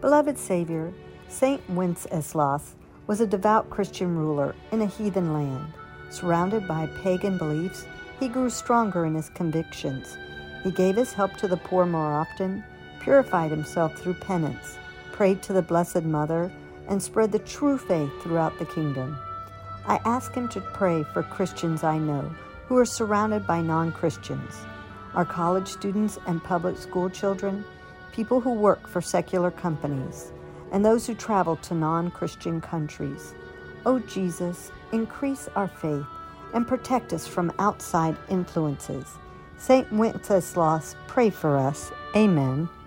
Beloved Savior, Saint Wenceslas was a devout Christian ruler in a heathen land. Surrounded by pagan beliefs, he grew stronger in his convictions. He gave his help to the poor more often, purified himself through penance, prayed to the Blessed Mother, and spread the true faith throughout the kingdom. I ask him to pray for Christians I know who are surrounded by non-Christians, our college students and public school children, people who work for secular companies, and those who travel to non-Christian countries. O Jesus, increase our faith and protect us from outside influences. Saint Wenceslas, pray for us. Amen.